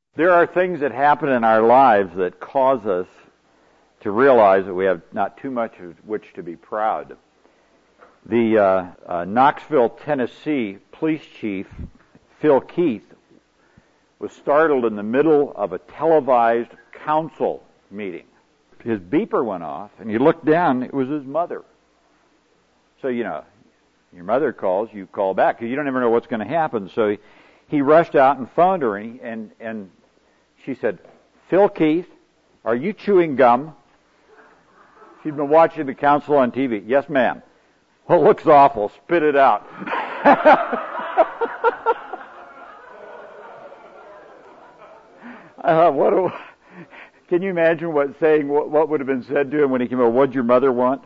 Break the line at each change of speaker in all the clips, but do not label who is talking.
There are things that happen in our lives that cause us to realize that we have not too much of which to be proud. The Knoxville, Tennessee police chief, Phil Keith, was startled in the middle of a televised council meeting. His beeper went off, and he looked down, it was his mother. So, your mother calls, you call back, because you don't ever know what's going to happen. So he rushed out and phoned her, and she said, "Phil Keith, are you chewing gum?" She'd been watching the council on TV. "Yes, ma'am." "Well, it looks awful. Spit it out." I thought, can you imagine what would have been said to him when he came over? "What'd your mother want?"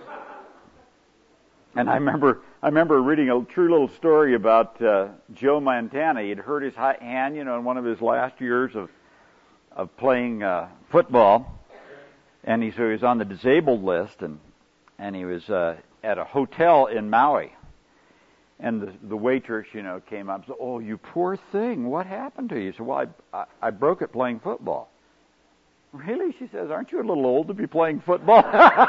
And I remember reading a true little story about Joe Montana. He'd hurt his hand, in one of his last years of playing football, and so he was on the disabled list, and he was at a hotel in Maui, and the waitress, came up and said, "Oh, you poor thing, what happened to you?" He said, "Well, I broke it playing football." "Really?" She says, "Aren't you a little old to be playing football?"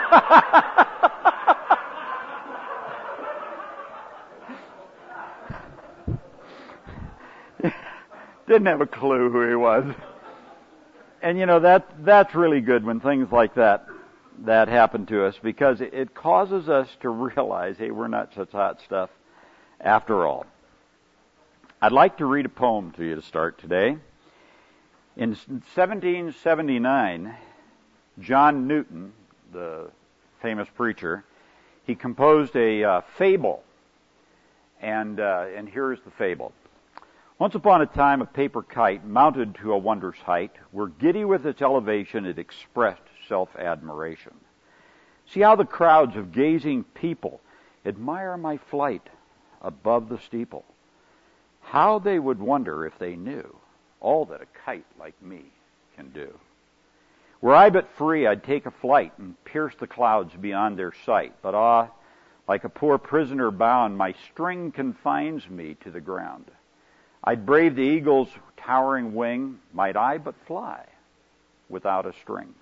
Didn't have a clue who he was. And that's really good when things like that happen to us, because it causes us to realize, hey, we're not such hot stuff after all. I'd like to read a poem to you to start today. In 1779, John Newton, the famous preacher, he composed a fable, and here's the fable. Once upon a time, a paper kite mounted to a wondrous height, where giddy with its elevation it expressed self-admiration. See how the crowds of gazing people admire my flight above the steeple. How they would wonder if they knew all that a kite like me can do. Were I but free, I'd take a flight and pierce the clouds beyond their sight. But like a poor prisoner bound, my string confines me to the ground. I'd brave the eagle's towering wing, might I but fly without a string.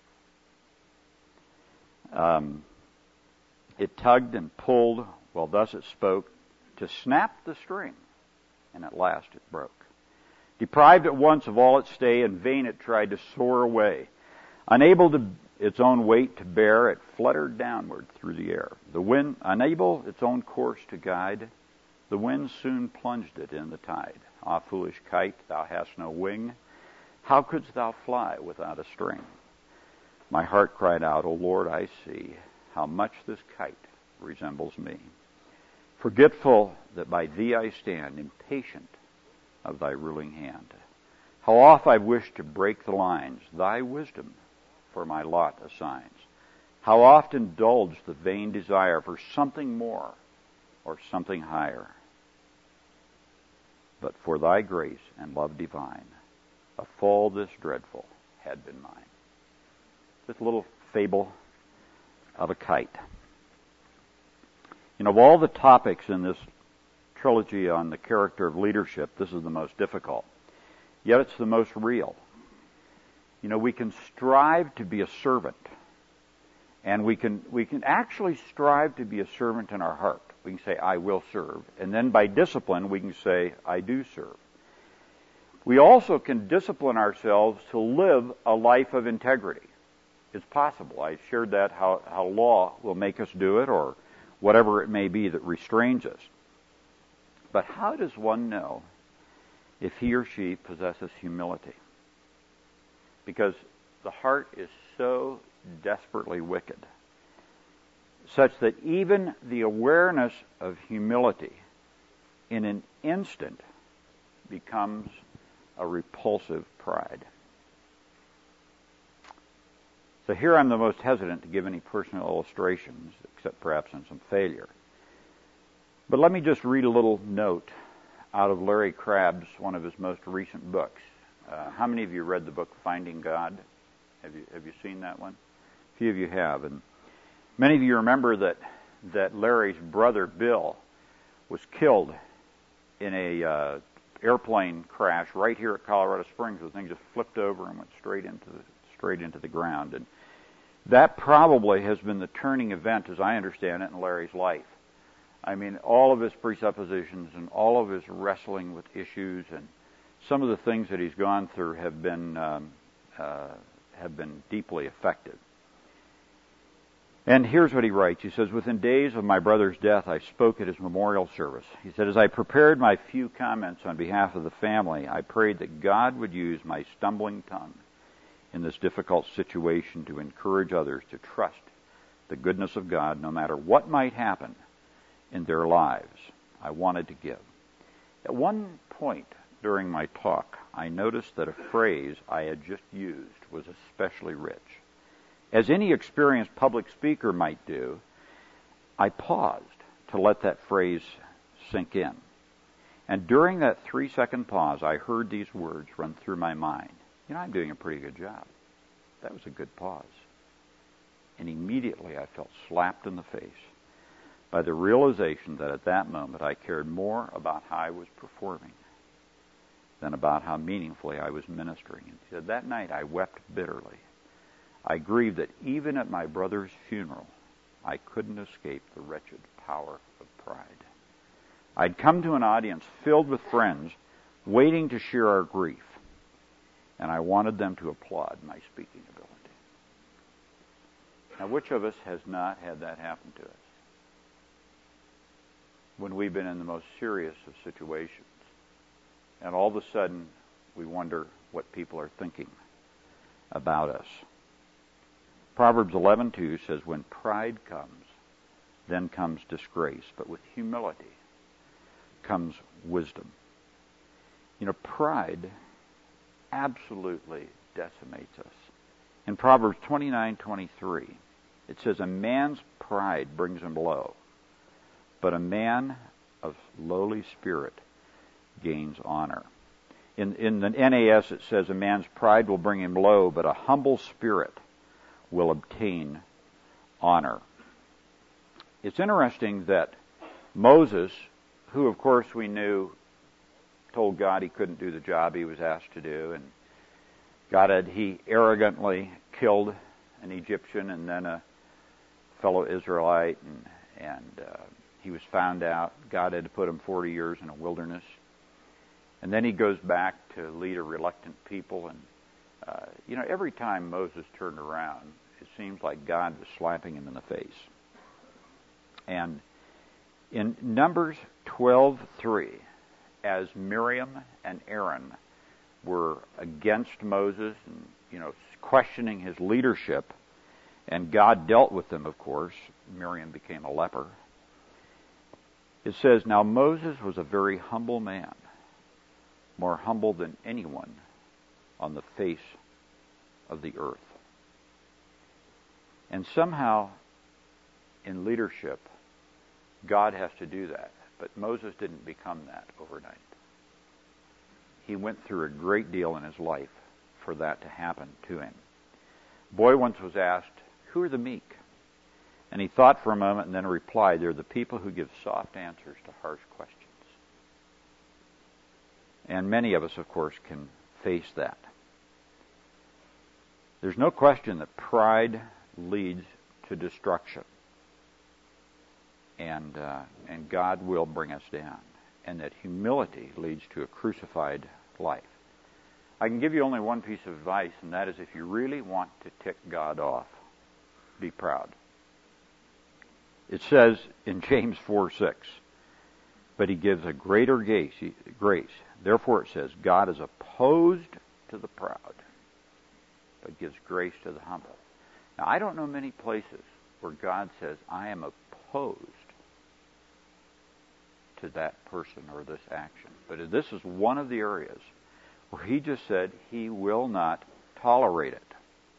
It tugged and pulled, while thus it spoke, to snap the string, and at last it broke. Deprived at once of all its stay, in vain it tried to soar away. Unable its own weight to bear, it fluttered downward through the air. The wind, unable its own course to guide, the wind soon plunged it in the tide. Ah, foolish kite, thou hast no wing. How couldst thou fly without a string? My heart cried out, O Lord, I see how much this kite resembles me. Forgetful that by thee I stand, impatient of thy ruling hand. How oft I've wished to break the lines thy wisdom for my lot assigns. How oft indulge the vain desire for something more or something higher. But for thy grace and love divine, a fall this dreadful had been mine. This little fable of a kite. Of all the topics in this trilogy on the character of leadership, this is the most difficult. Yet it's the most real. We can strive to be a servant, and we can actually strive to be a servant in our heart. We can say, I will serve. And then by discipline, we can say, I do serve. We also can discipline ourselves to live a life of integrity. It's possible. I shared that, how law will make us do it, or whatever it may be that restrains us. But how does one know if he or she possesses humility? Because the heart is so desperately wicked, such that even the awareness of humility in an instant becomes a repulsive pride. So here I'm the most hesitant to give any personal illustrations, except perhaps in some failure. But let me just read a little note out of Larry Crabb's, one of his most recent books. How many of you read the book Finding God? Have you seen that one? A few of you have. And many of you remember that Larry's brother, Bill, was killed in a airplane crash right here at Colorado Springs. The thing just flipped over and went straight into the ground. And that probably has been the turning event, as I understand it, in Larry's life. I mean, all of his presuppositions and all of his wrestling with issues and some of the things that he's gone through have been deeply affected. And here's what he writes. He says, "Within days of my brother's death, I spoke at his memorial service." He said, "As I prepared my few comments on behalf of the family, I prayed that God would use my stumbling tongue in this difficult situation to encourage others to trust the goodness of God no matter what might happen in their lives." I wanted to give. At one point during my talk, I noticed that a phrase I had just used was especially rich. As any experienced public speaker might do, I paused to let that phrase sink in. And during that 3-second pause, I heard these words run through my mind. I'm doing a pretty good job. That was a good pause. And immediately I felt slapped in the face by the realization that at that moment I cared more about how I was performing than about how meaningfully I was ministering. And he said, that night I wept bitterly. I grieved that even at my brother's funeral, I couldn't escape the wretched power of pride. I'd come to an audience filled with friends waiting to share our grief, and I wanted them to applaud my speaking ability. Now, which of us has not had that happen to us? When we've been in the most serious of situations, and all of a sudden we wonder what people are thinking about us. Proverbs 11:2 says, "When pride comes, then comes disgrace, but with humility comes wisdom." Pride absolutely decimates us. In Proverbs 29:23, it says, "A man's pride brings him low, but a man of lowly spirit gains honor." In the NAS, it says, "A man's pride will bring him low, but a humble spirit will obtain honor." It's interesting that Moses, who of course we knew told God he couldn't do the job he was asked to do, and he arrogantly killed an Egyptian and then a fellow Israelite, and he was found out. God had to put him 40 years in a wilderness. And then he goes back to lead a reluctant people, and every time Moses turned around, it seems like God was slapping him in the face. And in Numbers 12:3, as Miriam and Aaron were against Moses and questioning his leadership, and God dealt with them, of course. Miriam became a leper. It says, "Now Moses was a very humble man, more humble than anyone on the face of the earth." And somehow, in leadership, God has to do that. But Moses didn't become that overnight. He went through a great deal in his life for that to happen to him. A boy once was asked, "Who are the meek?" And he thought for a moment and then replied, "They're the people who give soft answers to harsh questions." And many of us, of course, can face that. There's no question that pride leads to destruction. And God will bring us down. And that humility leads to a crucified life. I can give you only one piece of advice, and that is if you really want to tick God off, be proud. It says in James 4:6, "But he gives a greater grace. Therefore it says, God is opposed to the proud, but gives grace to the humble." Now, I don't know many places where God says, "I am opposed to that person or this action." But this is one of the areas where he just said he will not tolerate it.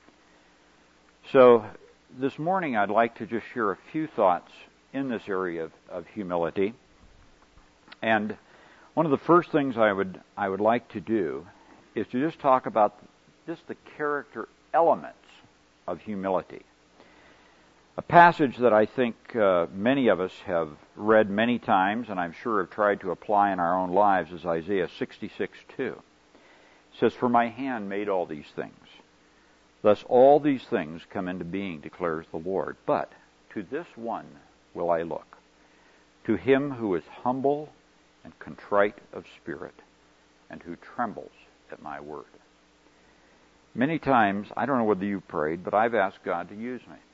So this morning I'd like to just share a few thoughts in this area of humility. And one of the first things I would like to do is to just talk about just the character elements of humility. A passage that I think many of us have read many times, and I'm sure have tried to apply in our own lives, is Isaiah 66:2. It says, "For my hand made all these things. Thus all these things come into being, declares the Lord. But to this one will I look, to him who is humble and contrite of spirit, and who trembles at my word." Many times, I don't know whether you prayed, but I've asked God to use me.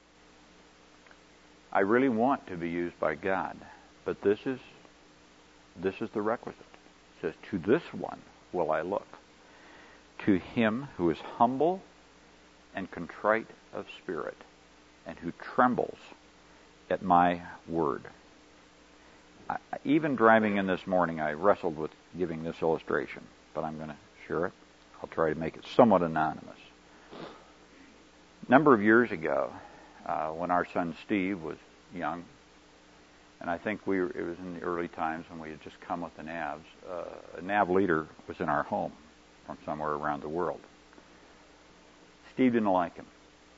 I really want to be used by God, but this is the requisite. It says, "To this one will I look, to him who is humble and contrite of spirit, and who trembles at my word." Even driving in this morning, I wrestled with giving this illustration, but I'm going to share it. I'll try to make it somewhat anonymous. A number of years ago, when our son Steve was young, and I think it was in the early times when we had just come with the Navs, a Nav leader was in our home from somewhere around the world. Steve didn't like him.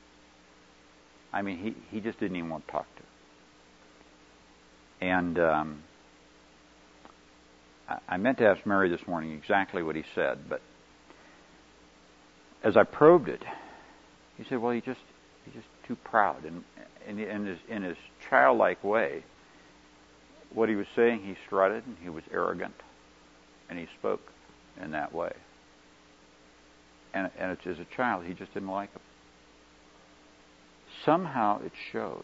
I mean, he just didn't even want to talk to him. And I meant to ask Mary this morning exactly what he said, but as I probed it, he said, "Well, he's just too proud." And in his childlike way, what he was saying, he strutted and he was arrogant, and he spoke in that way. And it's, as a child, he just didn't like him. Somehow it shows.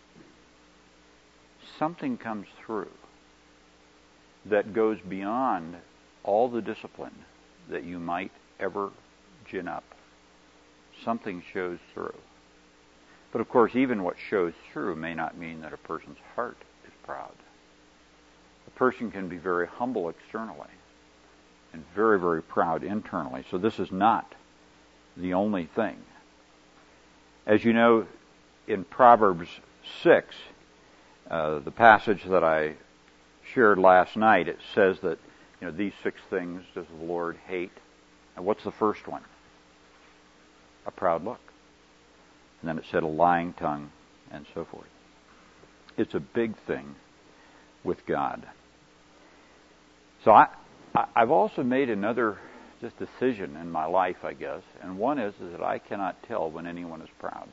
Something comes through that goes beyond all the discipline that you might ever gin up. Something shows through. But of course, even what shows through may not mean that a person's heart is proud. A person can be very humble externally and very, very proud internally. So this is not the only thing. As you know, in Proverbs 6, the passage that I shared last night, it says that, these 6 things does the Lord hate. And what's the first one? A proud look. And then it said a lying tongue, and so forth. It's a big thing with God. So I've also made another just decision in my life, I guess, and one is that I cannot tell when anyone is proud.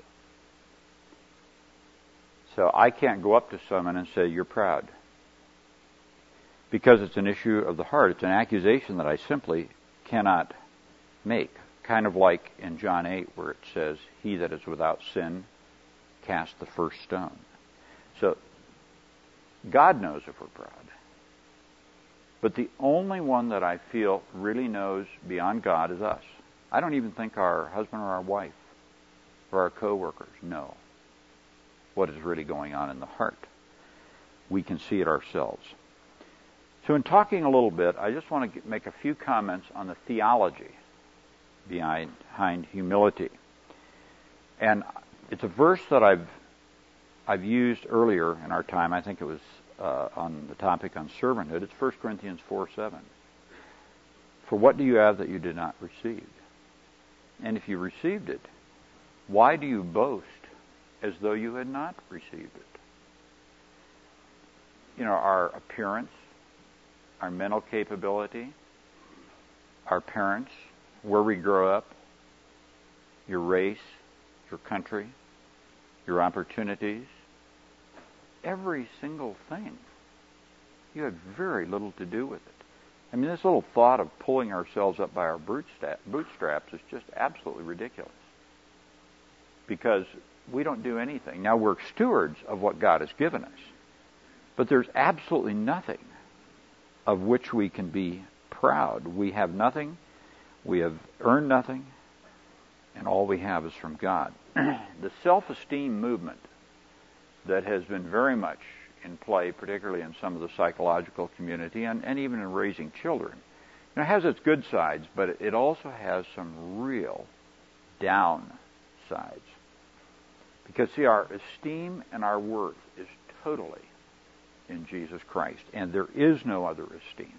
So I can't go up to someone and say, "You're proud," because it's an issue of the heart. It's an accusation that I simply cannot make. Kind of like in John 8 where it says, "He that is without sin cast the first stone." So God knows if we're proud. But the only one that I feel really knows beyond God is us. I don't even think our husband or our wife or our co-workers know what is really going on in the heart. We can see it ourselves. So in talking a little bit, I just want to make a few comments on the theology behind humility. And it's a verse that I've used earlier in our time. I think it was on the topic on servanthood. It's 1 Corinthians 4:7. "For what do you have that you did not receive? And if you received it, why do you boast as though you had not received it?" Our appearance, our mental capability, our parents, where we grow up, your race, your country, your opportunities, every single thing, you have very little to do with it. I mean, this little thought of pulling ourselves up by our bootstraps is just absolutely ridiculous, because we don't do anything. Now, we're stewards of what God has given us, but there's absolutely nothing of which we can be proud. We have nothing. We have earned nothing, and all we have is from God. The self-esteem movement that has been very much in play, particularly in some of the psychological community and even in raising children, has its good sides, but it also has some real down sides. Because, see, our esteem and our worth is totally in Jesus Christ, and there is no other esteem.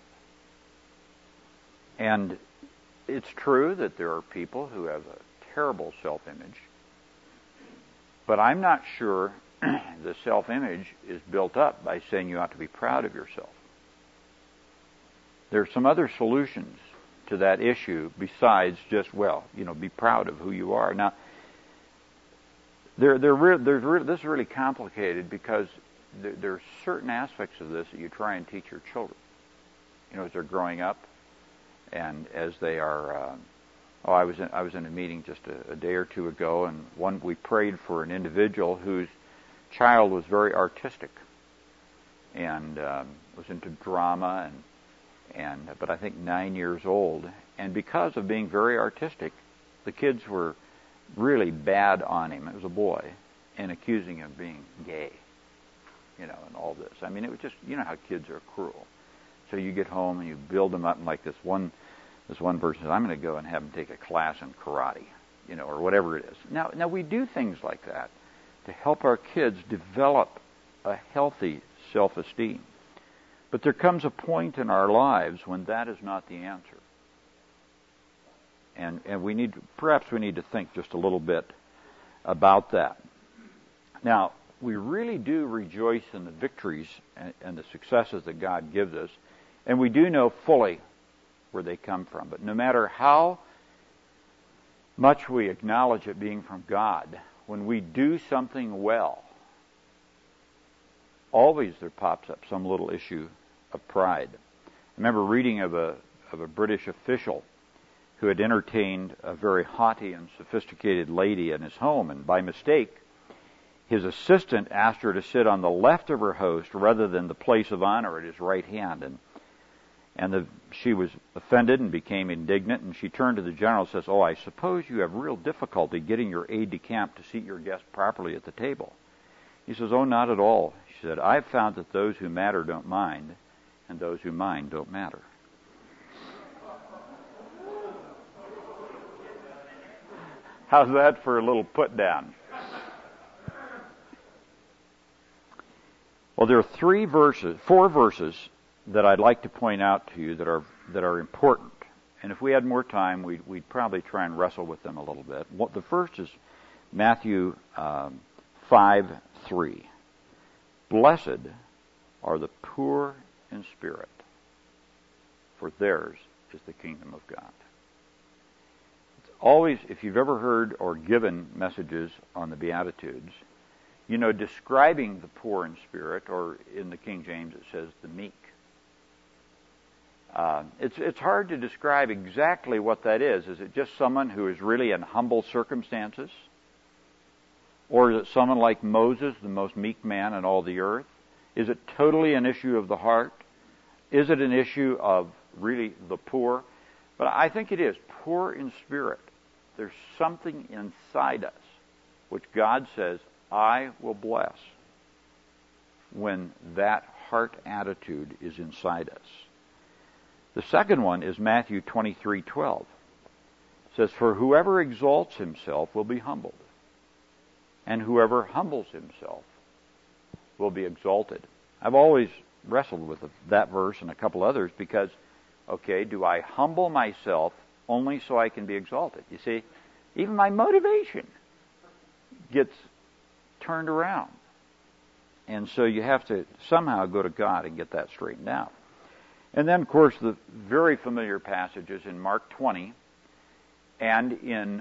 And it's true that there are people who have a terrible self-image, But I'm not sure the self-image is built up by saying you ought to be proud of yourself. There's some other solutions to that issue besides just, be proud of who you are. Now, this is really complicated because there are certain aspects of this that you try and teach your children. As they're growing up, and as they are. I was in a meeting just a day or two ago, and we prayed for an individual whose child was very artistic, and was into drama, but I think 9 years old, and because of being very artistic, the kids were really bad on him. It was a boy, and accusing him of being gay, and all this. I mean, it was just, how kids are cruel. So you get home and you build them up, and like this one person says, I'm going to go and have him take a class in karate, or whatever it is. Now we do things like that to help our kids develop a healthy self-esteem. But there comes a point in our lives when that is not the answer. And perhaps we need to think just a little bit about that. Now, we really do rejoice in the victories and the successes that God gives us, and we do know fully where they come from. But no matter how much we acknowledge it being from God, when we do something well, always there pops up some little issue of pride. I remember reading of a British official who had entertained a very haughty and sophisticated lady in his home, and by mistake, his assistant asked her to sit on the left of her host rather than the place of honor at his right hand, she was offended and became indignant, and she turned to the general and says, "Oh, I suppose you have real difficulty getting your aide-de-camp to seat your guest properly at the table." He says, "Oh, not at all." She said, "I've found that those who matter don't mind, and those who mind don't matter." How's that for a little put down? Well, there are 4 verses that I'd like to point out to you that are important. And if we had more time, we'd probably try and wrestle with them a little bit. The first is Matthew 5:3. Blessed are the poor in spirit, for theirs is the kingdom of God. It's always, if you've ever heard or given messages on the Beatitudes, describing the poor in spirit, or in the King James it says the meek. It's hard to describe exactly what that is. Is it just someone who is really in humble circumstances? Or is it someone like Moses, the most meek man in all the earth? Is it totally an issue of the heart? Is it an issue of really the poor? But I think it is poor in spirit. There's something inside us which God says, I will bless, when that heart attitude is inside us. The second one is Matthew 23:12. It says, "For whoever exalts himself will be humbled, and whoever humbles himself will be exalted." I've always wrestled with that verse and a couple others because, do I humble myself only so I can be exalted? You see, even my motivation gets turned around. And so you have to somehow go to God and get that straightened out. And then, of course, the very familiar passages in Mark 20 and in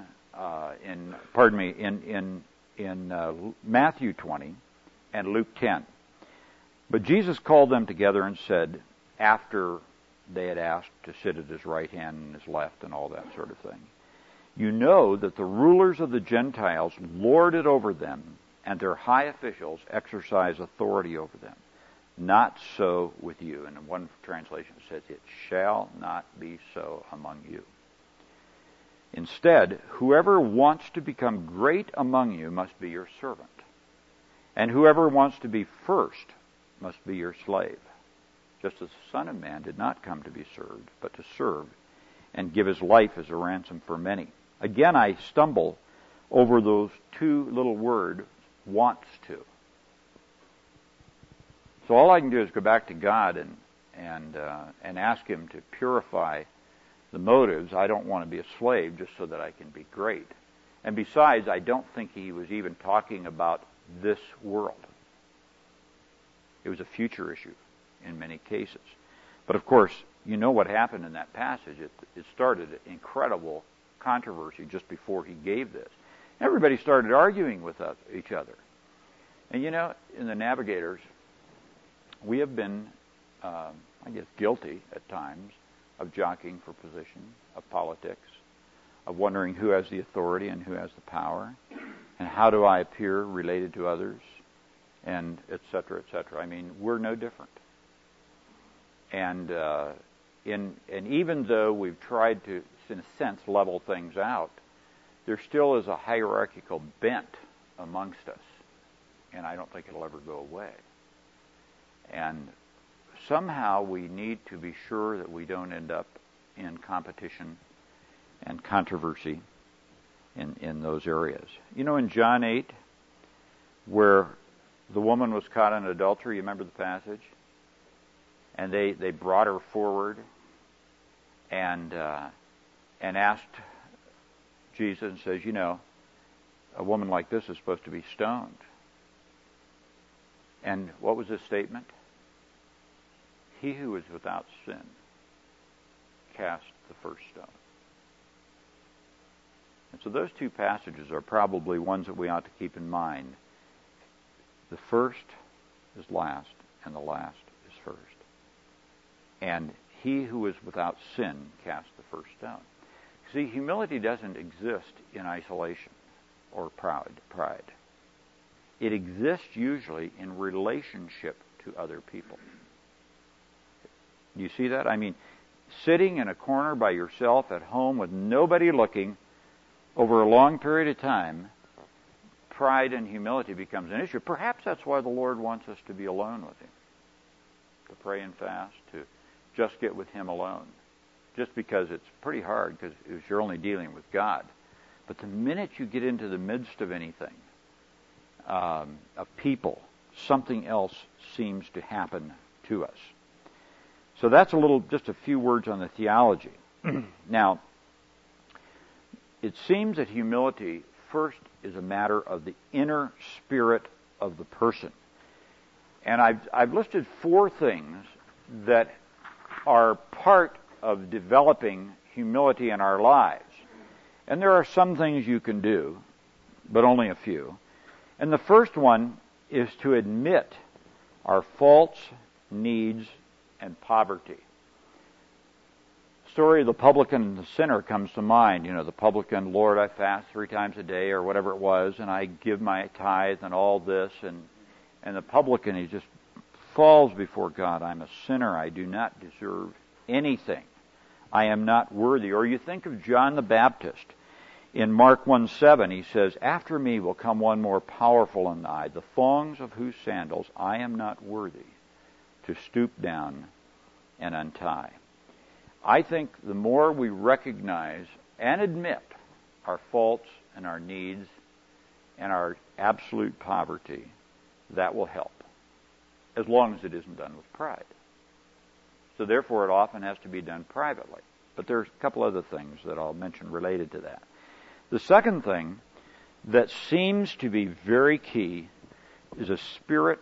Matthew 20 and Luke 10. But Jesus called them together and said, after they had asked to sit at his right hand and his left and all that sort of thing, "You know that the rulers of the Gentiles lord it over them, and their high officials exercise authority over them. Not so with you." And one translation says, "It shall not be so among you. Instead, whoever wants to become great among you must be your servant, and whoever wants to be first must be your slave. Just as the Son of Man did not come to be served, but to serve and give his life as a ransom for many." Again, I stumble over those 2 little words, "wants to." So all I can do is go back to God and ask Him to purify the motives. I don't want to be a slave just so that I can be great. And besides, I don't think he was even talking about this world. It was a future issue in many cases. But of course, you know what happened in that passage. It started an incredible controversy just before he gave this. Everybody started arguing with each other. And you know, in the Navigators, we have been, I guess, guilty at times of jockeying for position, of politics, of wondering who has the authority and who has the power, and how do I appear related to others, and et cetera, et cetera. I mean, we're no different. And even though we've tried to, in a sense, level things out, there still is a hierarchical bent amongst us, and I don't think it'll ever go away. And somehow we need to be sure that we don't end up in competition and controversy in those areas. You know, in John 8, where the woman was caught in adultery, you remember the passage? And they brought her forward and asked Jesus and says, you know, a woman like this is supposed to be stoned. And what was his statement? He who is without sin cast the first stone. And so those two passages are probably ones that we ought to keep in mind. The first is last, and the last is first. And he who is without sin cast the first stone. See, humility doesn't exist in isolation or pride. It exists usually in relationship to other people. Do you see that? I mean, sitting in a corner by yourself at home with nobody looking over a long period of time, pride and humility becomes an issue. Perhaps that's why the Lord wants us to be alone with Him, to pray and fast, to just get with Him alone. Just because it's pretty hard because you're only dealing with God. But the minute you get into the midst of anything, of people, something else seems to happen to us. So that's just a few words on the theology. Now, it seems that humility first is a matter of the inner spirit of the person. And I've listed 4 things that are part of developing humility in our lives. And there are some things you can do, but only a few. And the first one is to admit our faults, needs, and poverty. The story of the publican and the sinner comes to mind. You know, the publican, Lord, I fast 3 times a day, or whatever it was, and I give my tithe and all this, and the publican, he just falls before God. I'm a sinner. I do not deserve anything. I am not worthy. Or you think of John the Baptist. In Mark 1:7, he says, after me will come one more powerful than I, the thongs of whose sandals I am not worthy to stoop down and untie. I think the more we recognize and admit our faults and our needs and our absolute poverty, that will help, as long as it isn't done with pride. So therefore, it often has to be done privately. But there's a couple other things that I'll mention related to that. The second thing that seems to be very key is a spirit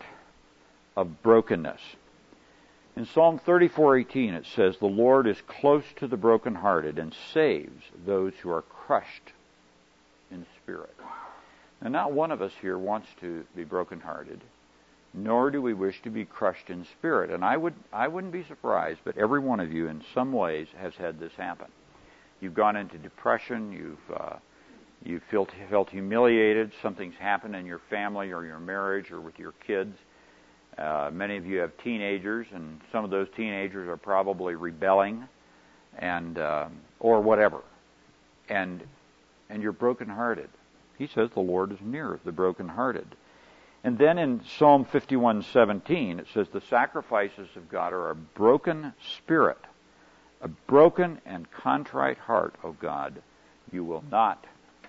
of brokenness. In Psalm 34:18 it says, the Lord is close to the brokenhearted and saves those who are crushed in spirit. Now, not one of us here wants to be brokenhearted, nor do we wish to be crushed in spirit. And I wouldn't be surprised, but every one of you in some ways has had this happen. You've gone into depression, you've felt humiliated, something's happened in your family or your marriage or with your kids. Many of you have teenagers, and some of those teenagers are probably rebelling, and or whatever, and you're brokenhearted. He says the Lord is near the brokenhearted. And then in Psalm 51:17 it says the sacrifices of God are a broken spirit, a broken and contrite heart, O God, you will not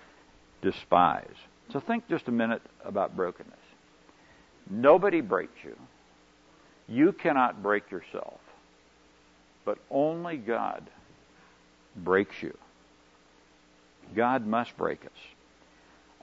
despise. So think just a minute about brokenness. Nobody breaks you. You cannot break yourself. But only God breaks you. God must break us.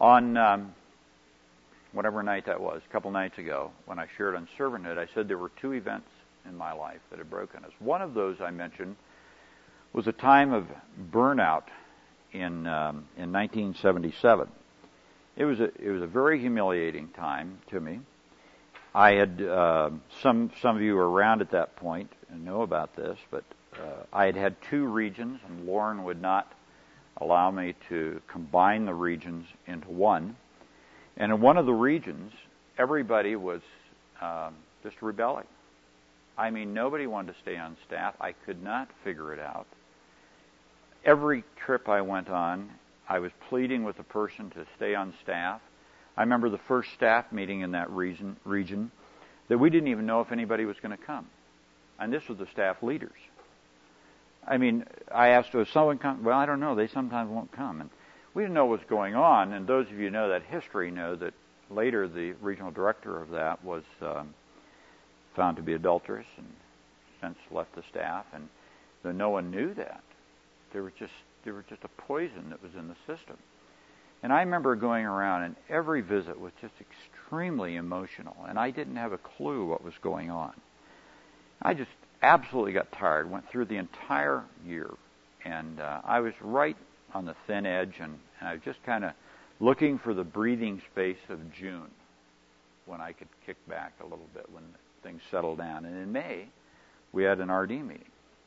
On whatever night that was, a couple nights ago, when I shared on servanthood, I said there were two events in my life that had broken us. One of those I mentioned was a time of burnout in 1977. It was a very humiliating time to me. I had some of you were around at that point and know about this, but I had two regions, and Lauren would not allow me to combine the regions into one. And in one of the regions, everybody was just rebelling. I mean, nobody wanted to stay on staff. I could not figure it out. Every trip I went on, I was pleading with the person to stay on staff. I remember the first staff meeting in that region that we didn't even know if anybody was going to come. And this was the staff leaders. I mean, I asked, "Does someone come?" "Well, I don't know. They sometimes won't come." And we didn't know what was going on. And those of you who know that history know that later the regional director of that was found to be adulterous and since left the staff. And though no one knew that, there was just a poison that was in the system. And I remember going around, and every visit was just extremely emotional, and I didn't have a clue what was going on. I just absolutely got tired, went through the entire year, and I was right on the thin edge, and I was just kind of looking for the breathing space of June when I could kick back a little bit, when things settled down. And in May, we had an RD meeting.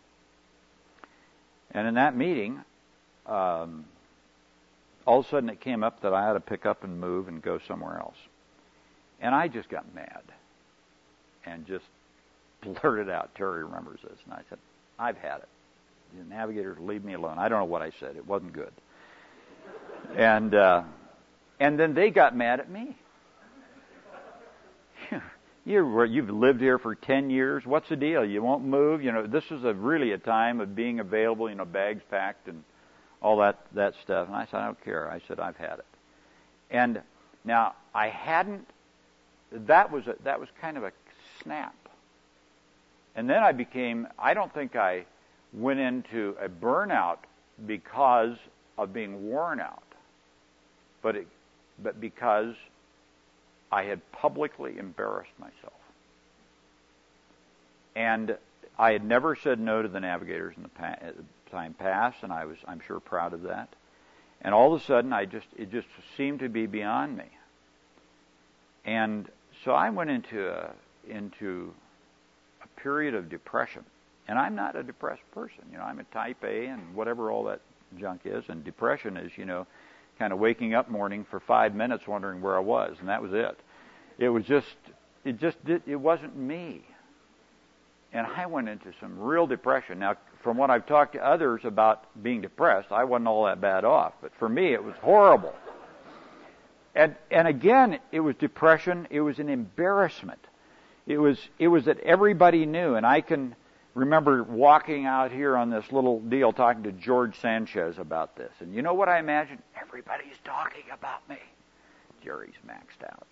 And in that meeting, all of a sudden it came up that I had to pick up and move and go somewhere else. And I just got mad and just blurted out. Terry remembers this. And I said, "I've had it. The navigators, leave me alone." I don't know what I said. It wasn't good. And then they got mad at me. You've lived here for 10 years. What's the deal? You won't move. You know, this is really a time of being available, bags packed and all that stuff. And I said, "I don't care." I said, "I've had it." And now I hadn't, that was kind of a snap. And then I don't think I went into a burnout because of being worn out, but because I had publicly embarrassed myself. And I had never said no to the navigators in the time past, and I'm sure proud of that. And all of a sudden, it just seemed to be beyond me. And so I went into a period of depression. And I'm not a depressed person. I'm a type A and whatever all that junk is. And depression is, kind of waking up morning for 5 minutes wondering where I was, and that was it. It wasn't me. And I went into some real depression. Now, from what I've talked to others about being depressed, I wasn't all that bad off. But for me, it was horrible. And again, it was depression. It was an embarrassment. It was that everybody knew. And I can remember walking out here on this little deal talking to George Sanchez about this. And you know what I imagined? Everybody's talking about me. Jerry's maxed out.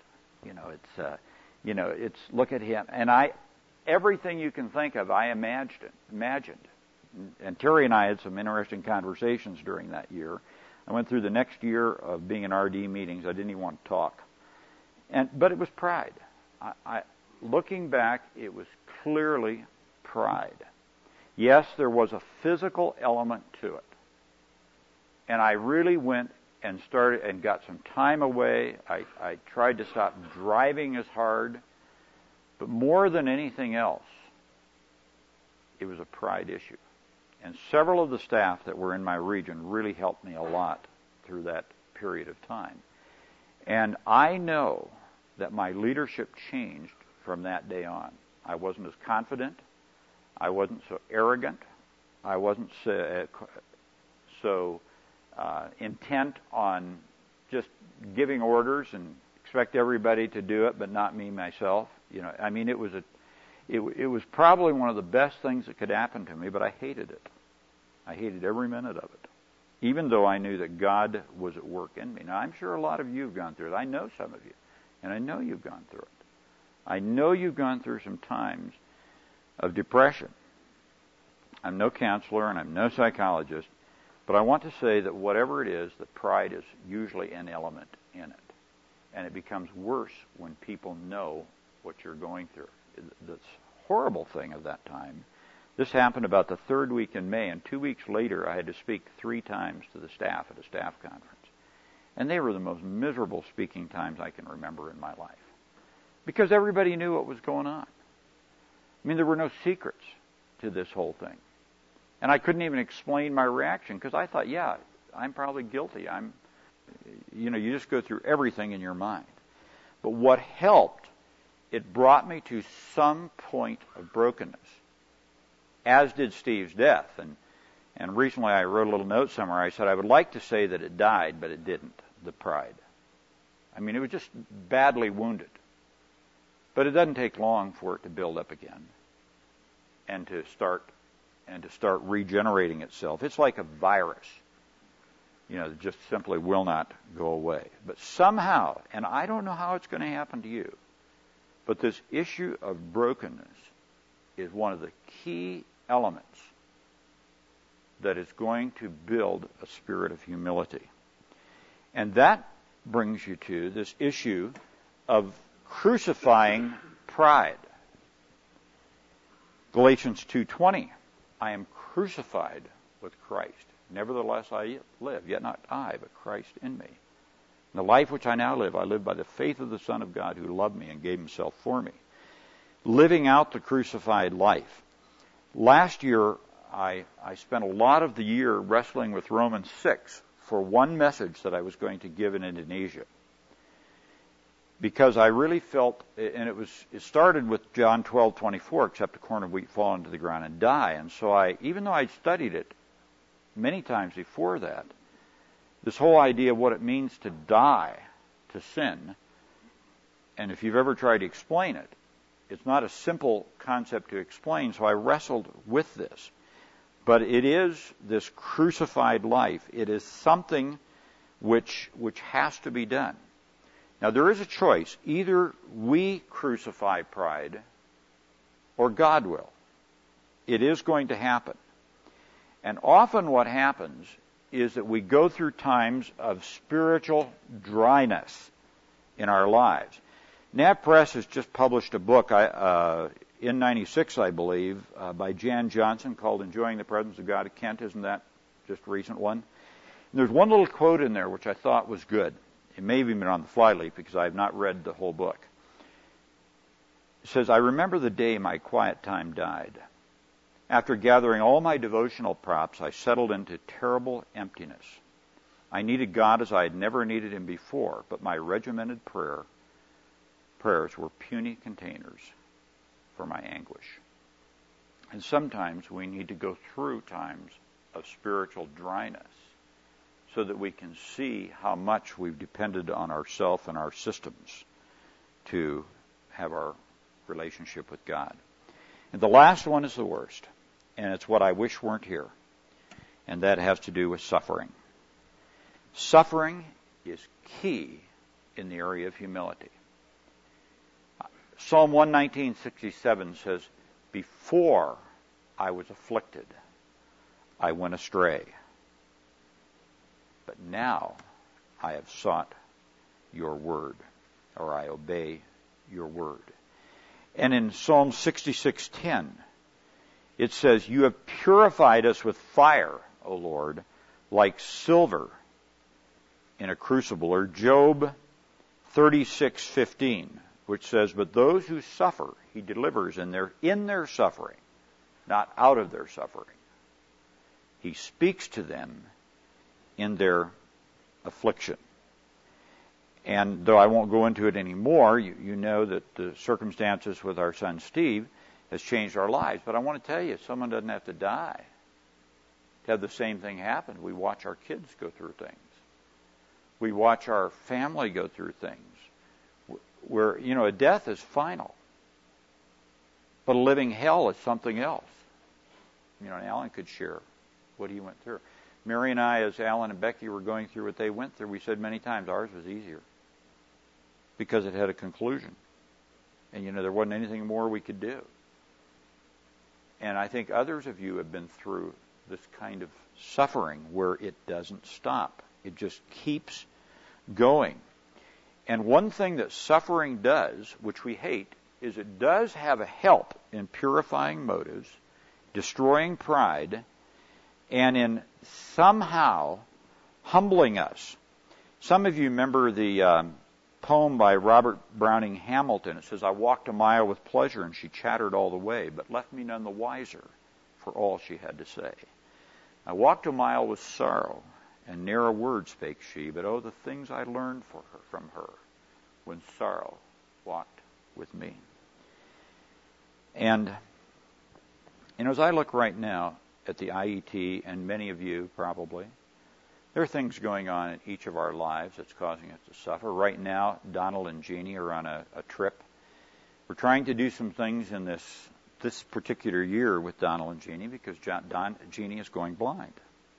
It's look at him. And everything you can think of, I imagined. And Terry and I had some interesting conversations during that year. I went through the next year of being in RD meetings. I didn't even want to talk. But it was pride. Looking back, it was clearly pride. Yes, there was a physical element to it. And I really went and started and got some time away. I tried to stop driving as hard. But more than anything else, it was a pride issue. And several of the staff that were in my region really helped me a lot through that period of time. And I know that my leadership changed from that day on. I wasn't as confident. I wasn't so arrogant. I wasn't so intent on just giving orders and expect everybody to do it, but not me myself. It was probably one of the best things that could happen to me, but I hated it. I hated every minute of it, even though I knew that God was at work in me. Now, I'm sure a lot of you have gone through it. I know some of you, and I know you've gone through it. I know you've gone through some times of depression. I'm no counselor and I'm no psychologist, But I want to say that whatever it is, that pride is usually an element in it. And it becomes worse when people know what you're going through. The horrible thing of that time, this happened about the third week in May, and 2 weeks later I had to speak 3 times to the staff at a staff conference. And they were the most miserable speaking times I can remember in my life. Because everybody knew what was going on. I mean, there were no secrets to this whole thing. And I couldn't even explain my reaction because I thought, yeah, I'm probably guilty. You just go through everything in your mind. But what helped, it brought me to some point of brokenness, as did Steve's death. And recently I wrote a little note somewhere. I said, I would like to say that it died, but it didn't, the pride. I mean, it was just badly wounded. But it doesn't take long for it to build up again and to start regenerating itself. It's like a virus, that just simply will not go away. But somehow, and I don't know how it's going to happen to you, but this issue of brokenness is one of the key elements that is going to build a spirit of humility. And that brings you to this issue of crucifying pride. Galatians 2:20, I am crucified with Christ. Nevertheless I live, yet not I, but Christ in me. And the life which I now live, I live by the faith of the Son of God who loved me and gave himself for me. Living out the crucified life. Last year, I spent a lot of the year wrestling with Romans 6 for one message that I was going to give in Indonesia. Because I really felt, and it started with John 12:24, except a corn of wheat fall into the ground and die. And so even though I'd studied it many times before that, this whole idea of what it means to die to sin, and if you've ever tried to explain it, it's not a simple concept to explain, so I wrestled with this. But it is this crucified life. It is something which has to be done. Now, there is a choice. Either we crucify pride or God will. It is going to happen. And often what happens is that we go through times of spiritual dryness in our lives. Nat Press has just published a book in 96, I believe, by Jan Johnson called Enjoying the Presence of God at Kent. Isn't that just a recent one? And there's one little quote in there which I thought was good. It may have been on the flyleaf because I have not read the whole book. It says, I remember the day my quiet time died. After gathering all my devotional props, I settled into terrible emptiness. I needed God as I had never needed him before, but my regimented prayers were puny containers for my anguish. And sometimes we need to go through times of spiritual dryness so that we can see how much we've depended on ourselves and our systems to have our relationship with God. And the last one is the worst, and it's what I wish weren't here, and that has to do with suffering. Suffering is key in the area of humility. Psalm 119:67 says, before I was afflicted, I went astray. But now I have sought your word, or I obey your word. And in Psalm 66:10, it says, you have purified us with fire, O Lord, like silver in a crucible. Or Job 36:15, which says, but those who suffer, he delivers in their suffering, not out of their suffering. He speaks to them in their affliction. And though I won't go into it anymore, you know that the circumstances with our son Steve has changed our lives. But I want to tell you, someone doesn't have to die to have the same thing happen. We watch our kids go through things. We watch our family go through things. Where, a death is final. But a living hell is something else. And Alan could share what he went through. Mary and I, as Alan and Becky were going through what they went through, we said many times ours was easier because it had a conclusion. And, there wasn't anything more we could do. And I think others of you have been through this kind of suffering where it doesn't stop. It just keeps going. And one thing that suffering does, which we hate, is it does have a help in purifying motives, destroying pride, and in somehow humbling us. Some of you remember the poem by Robert Browning Hamilton. It says, "I walked a mile with pleasure, and she chattered all the way, but left me none the wiser for all she had to say. I walked a mile with sorrow, and ne'er a word spake she, but oh, the things I learned from her when sorrow walked with me." And as I look right now at the IET, and many of you probably, there are things going on in each of our lives that's causing us to suffer. Right now, Donald and Jeannie are on a trip. We're trying to do some things in this particular year with Donald and Jeannie because Jeannie is going blind.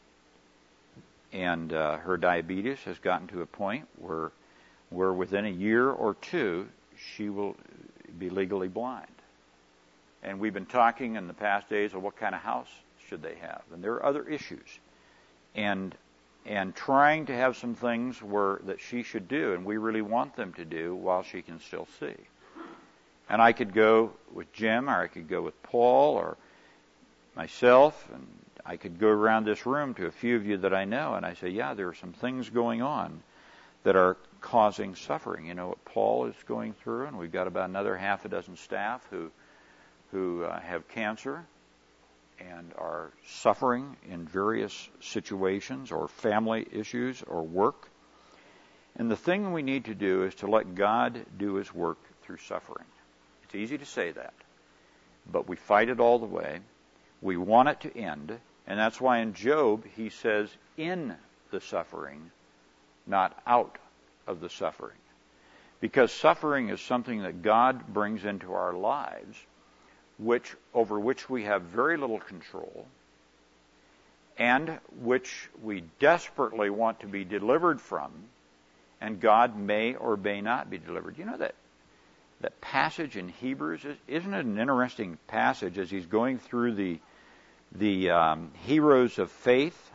And her diabetes has gotten to a point where within a year or two, she will be legally blind. And we've been talking in the past days of what kind of house should they have. And there are other issues. And trying to have some things that she should do, and we really want them to do while she can still see. And I could go with Jim, or I could go with Paul, or myself, and I could go around this room to a few of you that I know, and I say, yeah, there are some things going on that are causing suffering. You know what Paul is going through, and we've got about another half a dozen staff who have cancer and are suffering in various situations or family issues or work. And the thing we need to do is to let God do His work through suffering. It's easy to say that, but we fight it all the way. We want it to end, and that's why in Job he says, in the suffering, not out of the suffering. Because suffering is something that God brings into our lives, over which we have very little control, and which we desperately want to be delivered from, and God may or may not be delivered. You know that passage in Hebrews, isn't it an interesting passage as he's going through the heroes of faith,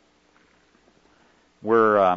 where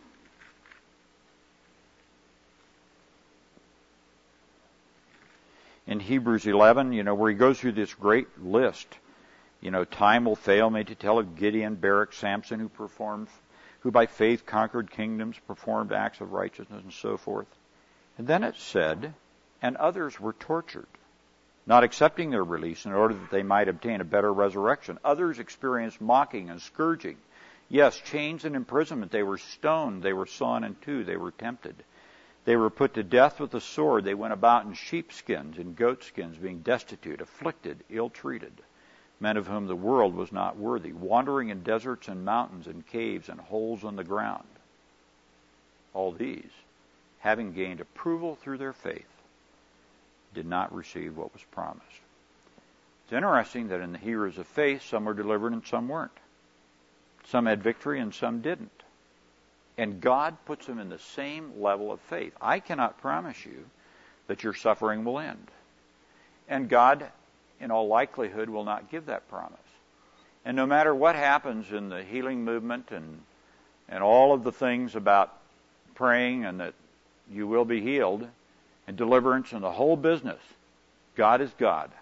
in Hebrews 11, where he goes through this great list. Time will fail me to tell of Gideon, Barak, Samson, who by faith conquered kingdoms, performed acts of righteousness, and so forth. And then it said, and others were tortured, not accepting their release in order that they might obtain a better resurrection. Others experienced mocking and scourging. Yes, chains and imprisonment. They were stoned. They were sawn in two. They were tempted. They were put to death with the sword. They went about in sheepskins and goatskins, being destitute, afflicted, ill-treated, men of whom the world was not worthy, wandering in deserts and mountains and caves and holes in the ground. All these, having gained approval through their faith, did not receive what was promised. It's interesting that in the heroes of faith, some were delivered and some weren't. Some had victory and some didn't. And God puts them in the same level of faith. I cannot promise you that your suffering will end. And God, in all likelihood, will not give that promise. And no matter what happens in the healing movement and all of the things about praying and that you will be healed and deliverance and the whole business, God is God.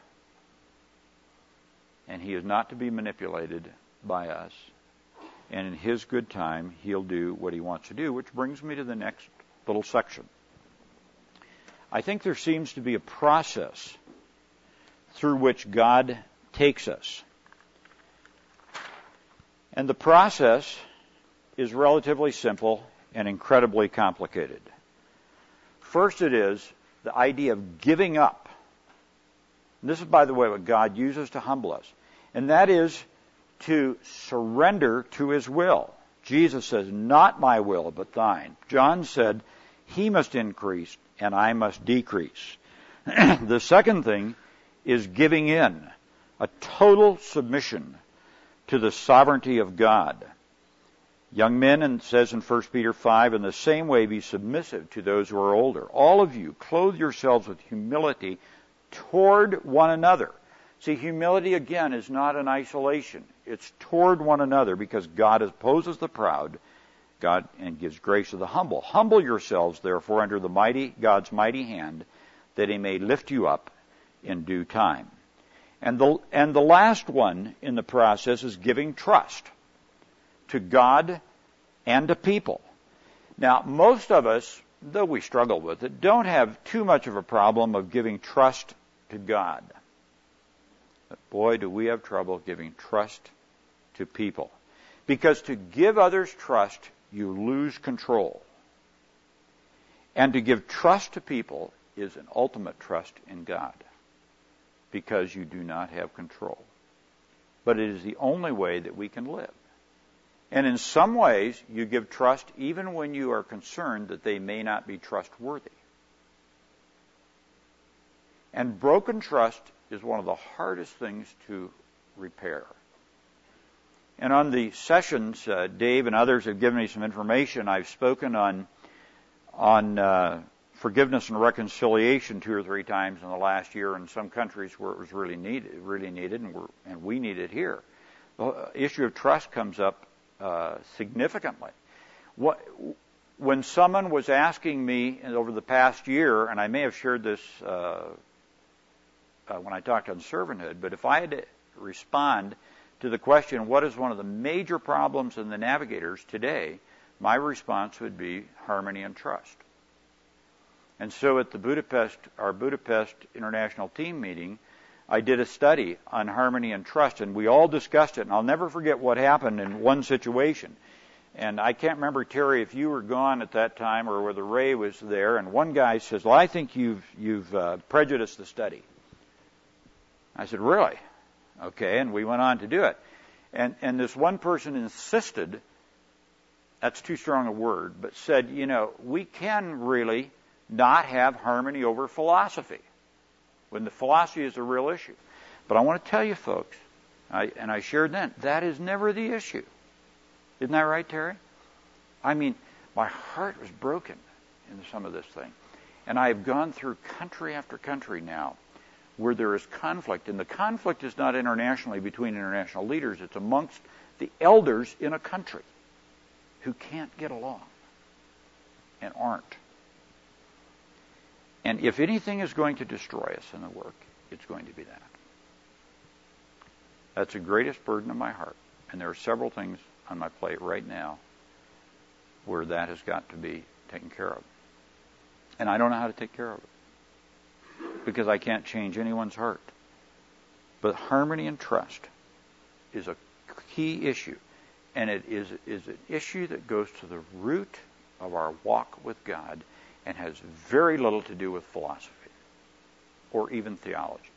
And He is not to be manipulated by us. And in His good time, He'll do what He wants to do, which brings me to the next little section. I think there seems to be a process through which God takes us. And the process is relatively simple and incredibly complicated. First, it is the idea of giving up. And this is, by the way, what God uses to humble us. And that is to surrender to His will. Jesus says, not my will, but thine. John said, He must increase and I must decrease. The second thing is giving in, a total submission to the sovereignty of God. Young men, and it says in 1 Peter 5, in the same way be submissive to those who are older. All of you, clothe yourselves with humility toward one another. See, humility, again, is not in isolation. It's toward one another, because God opposes the proud, God, and gives grace to the humble. Humble yourselves, therefore, under the God's mighty hand, that he may lift you up in due time. And the last one in the process is giving trust to God and to people. Now, most of us, though we struggle with it, don't have too much of a problem of giving trust to God. But boy, do we have trouble giving trust to people. Because to give others trust, you lose control. And to give trust to people is an ultimate trust in God, because you do not have control. But it is the only way that we can live. And in some ways, you give trust even when you are concerned that they may not be trustworthy. And broken trust is one of the hardest things to repair. And on the sessions, Dave and others have given me some information. I've spoken on forgiveness and reconciliation 2 or 3 times in the last year in some countries where it was really needed, and we need it here. The issue of trust comes up significantly. When someone was asking me over the past year, and I may have shared this when I talked on servanthood, but if I had to respond to the question, what is one of the major problems in the navigators today, my response would be harmony and trust. And so at our Budapest International Team meeting, I did a study on harmony and trust, and we all discussed it, and I'll never forget what happened in one situation. And I can't remember, Terry, if you were gone at that time or whether Ray was there, and one guy says, well, I think you've prejudiced the study. I said, really? Okay, and we went on to do it. And this one person insisted, that's too strong a word, but said, we can really not have harmony over philosophy, when the philosophy is a real issue. But I want to tell you, folks, and I shared then, that is never the issue. Isn't that right, Terry? I mean, my heart was broken in some of this thing. And I have gone through country after country now where there is conflict. And the conflict is not internationally between international leaders. It's amongst the elders in a country who can't get along and aren't. And if anything is going to destroy us in the work, it's going to be that. That's the greatest burden of my heart. And there are several things on my plate right now where that has got to be taken care of. And I don't know how to take care of it, because I can't change anyone's heart. But harmony and trust is a key issue. And it is an issue that goes to the root of our walk with God and has very little to do with philosophy or even theology.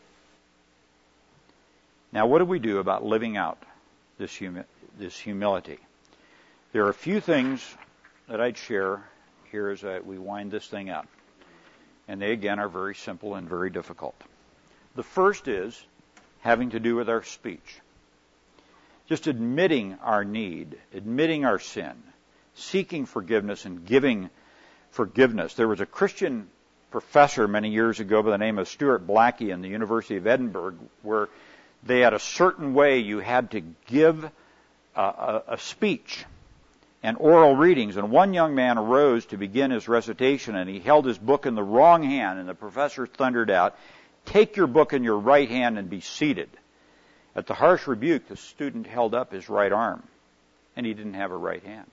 Now, what do we do about living out this humility? There are a few things that I'd share here as we wind this thing up. And they, again, are very simple and very difficult. The first is having to do with our speech. Just admitting our need, admitting our sin, seeking forgiveness and giving forgiveness. There was a Christian professor many years ago by the name of Stuart Blackie in the University of Edinburgh, where they had a certain way you had to give a speech and oral readings. And one young man arose to begin his recitation, and he held his book in the wrong hand, and the professor thundered out, "Take your book in your right hand and be seated." At the harsh rebuke, the student held up his right arm, and he didn't have a right hand.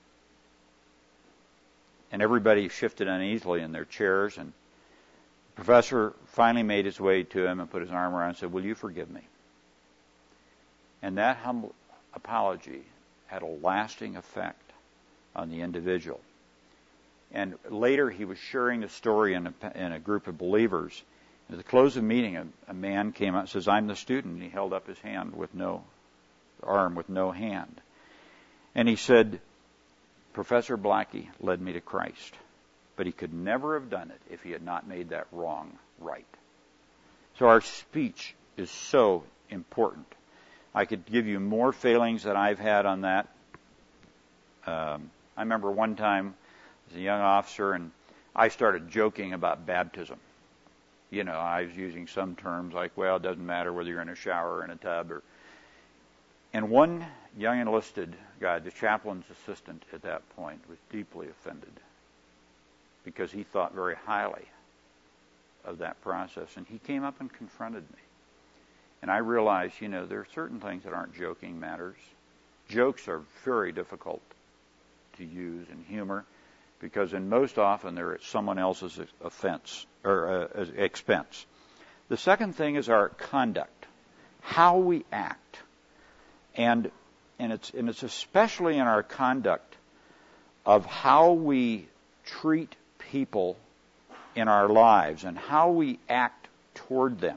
And everybody shifted uneasily in their chairs, and the professor finally made his way to him and put his arm around and said, "Will you forgive me?" And that humble apology had a lasting effect on the individual. And later he was sharing the story in a group of believers. At the close of the meeting, a man came out and says, "I'm the student." And he held up his hand with no arm, with no hand. And he said, "Professor Blackie led me to Christ, but he could never have done it if he had not made that wrong right." So our speech is so important. I could give you more failings that I've had on that. I remember one time as a young officer, and I started joking about baptism. I was using some terms like, well, it doesn't matter whether you're in a shower or in a tub. And one young enlisted guy, the chaplain's assistant at that point, was deeply offended because he thought very highly of that process. And he came up and confronted me. And I realized, there are certain things that aren't joking matters. Jokes are very difficult to use in humor because most often they're at someone else's offense or expense. The second thing is our conduct, how we act. And it's especially in our conduct of how we treat people in our lives and how we act toward them.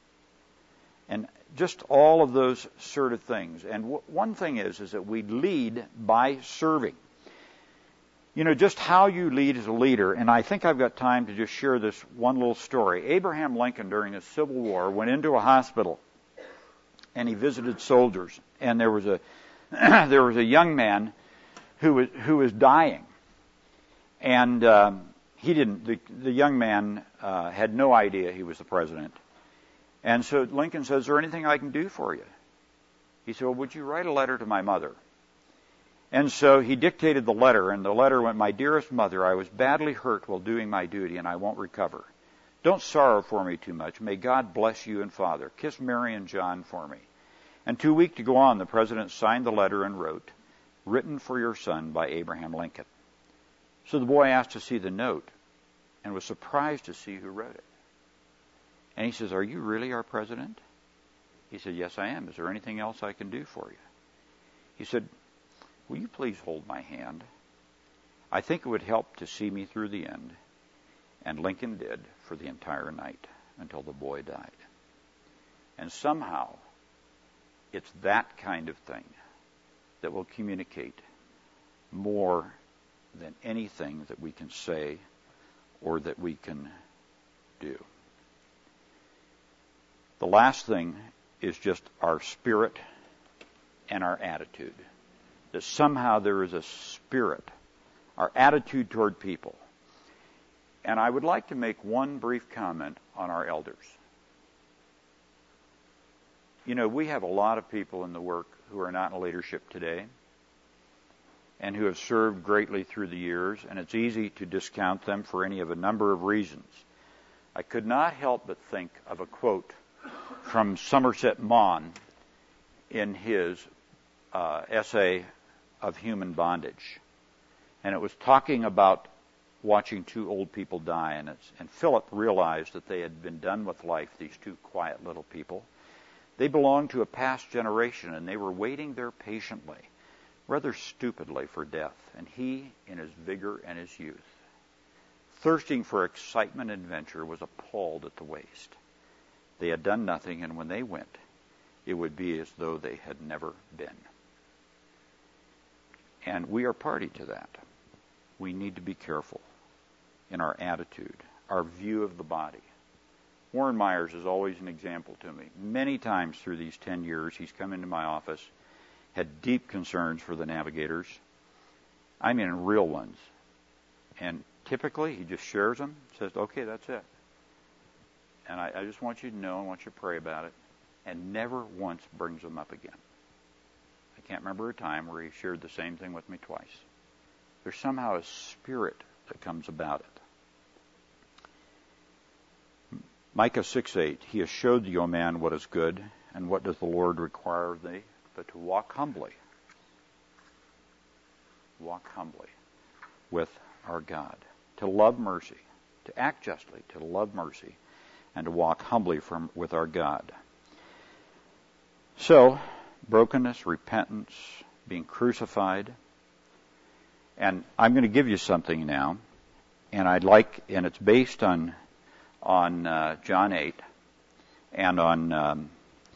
And just all of those sort of things. And one thing is that we lead by serving. Just how you lead as a leader, and I think I've got time to just share this one little story. Abraham Lincoln, during the Civil War, went into a hospital, and he visited soldiers. And there was a young man who was dying, and the young man had no idea he was the president. And so Lincoln says, "Is there anything I can do for you?" He said, "Well, would you write a letter to my mother?" And so he dictated the letter, and the letter went, "My dearest mother, I was badly hurt while doing my duty, and I won't recover. Don't sorrow for me too much. May God bless you and Father. Kiss Mary and John for me." And 2 weeks to go on, the president signed the letter and wrote, "Written for your son by Abraham Lincoln." So the boy asked to see the note and was surprised to see who wrote it. And he says, "Are you really our president?" He said, "Yes, I am. Is there anything else I can do for you?" He said, "Will you please hold my hand? I think it would help to see me through the end." And Lincoln did for the entire night until the boy died. And somehow, it's that kind of thing that will communicate more than anything that we can say or that we can do. The last thing is just our spirit and our attitude. That somehow there is a spirit, our attitude toward people. And I would like to make one brief comment on our elders. We have a lot of people in the work who are not in leadership today and who have served greatly through the years, and it's easy to discount them for any of a number of reasons. I could not help but think of a quote from Somerset Maugham in his essay of Human Bondage. And it was talking about watching two old people die, and Philip realized that they had been done with life, these two quiet little people. They belonged to a past generation, and they were waiting there patiently, rather stupidly, for death, and he, in his vigor and his youth, thirsting for excitement and adventure, was appalled at the waste. They had done nothing, and when they went, it would be as though they had never been. And we are party to that. We need to be careful in our attitude, our view of the body. Warren Myers is always an example to me. Many times through these 10 years, he's come into my office, had deep concerns for the navigators. I mean, real ones. And typically, he just shares them, says, "Okay, that's it. And I just want you to know, I want you to pray about it," and never once brings them up again. I can't remember a time where he shared the same thing with me twice. There's somehow a spirit that comes about it. Micah 6:8, "He has showed thee, O man, what is good, and what does the Lord require of thee, but to walk humbly." Walk humbly with our God. To love mercy, to act justly, to love mercy, and to walk humbly with our God. So, brokenness, repentance, being crucified. And I'm going to give you something now, and it's based on John 8 and on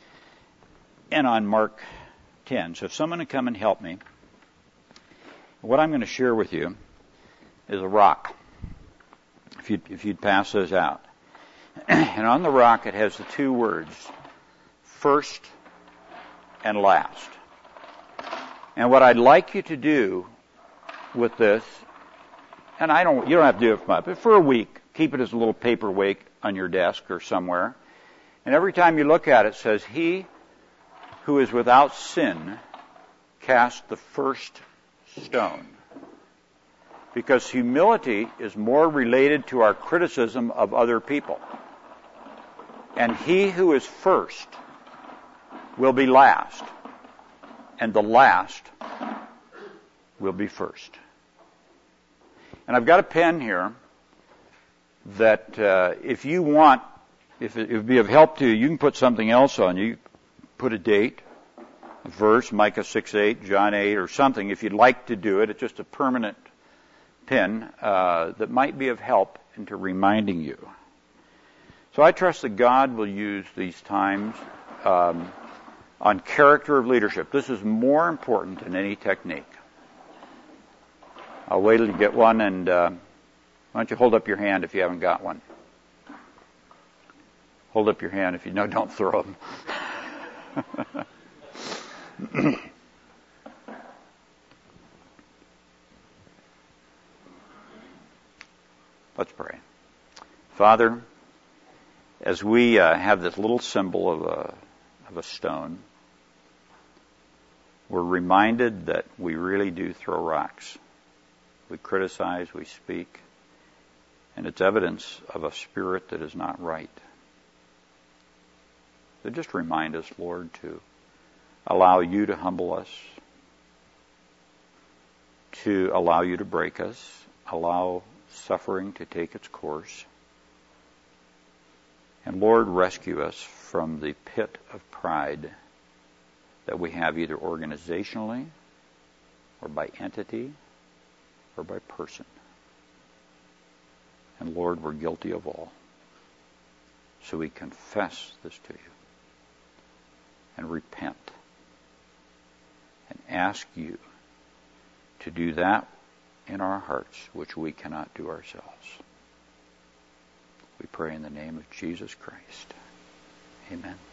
Mark 10. So if someone would come and help me, what I'm going to share with you is a rock. If you'd pass those out. And on the rock it has the two words, first and last. And what I'd like you to do with this, and you don't have to do it for much, but for a week, keep it as a little paperweight on your desk or somewhere. And every time you look at it, it says, "He
who is without sin cast the first stone. Because humility is more related to our criticism of other people. And he who is first will be last, and the last will be first. And I've got a pen here that if you want, if it would be of help to you, you can put something else on. You put a date, a verse, Micah 6:8, John 8, or something. If you'd like to do it, it's just a permanent pen that might be of help into reminding you. So I trust that God will use these times on character of leadership. This is more important than any technique. I'll wait till you get one, and why don't you hold up your hand if you haven't got one? Hold up your hand if you know, don't throw them. Let's pray. Father, as we have this little symbol of a stone, we're reminded that we really do throw rocks. We criticize, we speak, and it's evidence of a spirit that is not right. So just remind us, Lord, to allow you to humble us, to allow you to break us, allow suffering to take its course, and Lord, rescue us from the pit of pride that we have either organizationally or by entity or by person. And Lord, we're guilty of all. So we confess this to you and repent and ask you to do that in our hearts which we cannot do ourselves. We pray in the name of Jesus Christ. Amen.